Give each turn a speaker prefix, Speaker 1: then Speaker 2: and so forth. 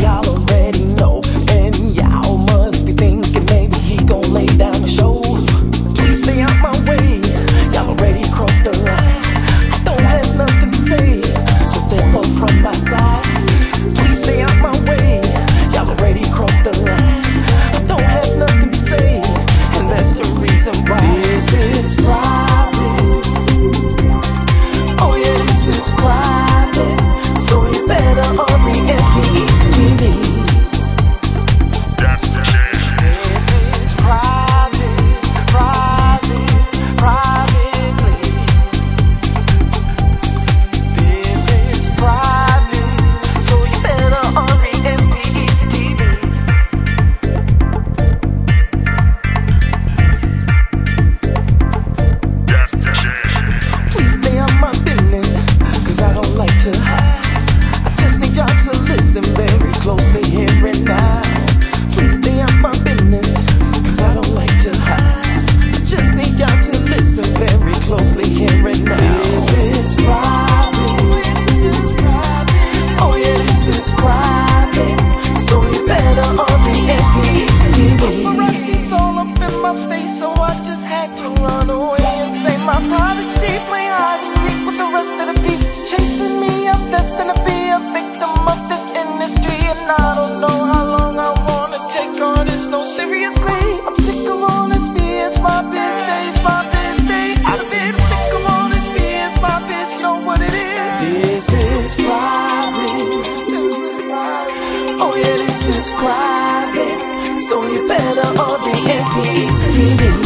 Speaker 1: y'all already know. And y'all must be thinking maybe he gon' lay down the show. Please stay out my way, y'all already crossed the line. I don't have nothing to say, so step up from my side. Please stay out my way, y'all already crossed the line. I don't have nothing to say, and that's the reason why this is private. Oh yeah, this is private, so you better hurry and speak to me.
Speaker 2: That's the jam.
Speaker 1: This is private, privately. This is private, so you better hurry and speak to me.
Speaker 2: That's the jam.
Speaker 1: Please stay out my business, cause I don't like to hide. I just need y'all to listen very closely here and now. Please stay out my business, cause I don't like to hide. I just need y'all to listen very closely here and now. This is private. Oh yeah, this is private, so you better hurry and speak to me. Paparazzi's all up in my face, so I just had to run away and say my privacy. Play hide and seek with the rest of the peeps chasing me. I'm destined to be a victim of this industry, and I don't know how long I wanna take on this. No, seriously, I'm sick of all this BS. My biz days, my biz day out of it. I'm sick of all this BS. My biz, you know what it is. This is private. Oh yeah, this is private, so you better hurry and speak to me.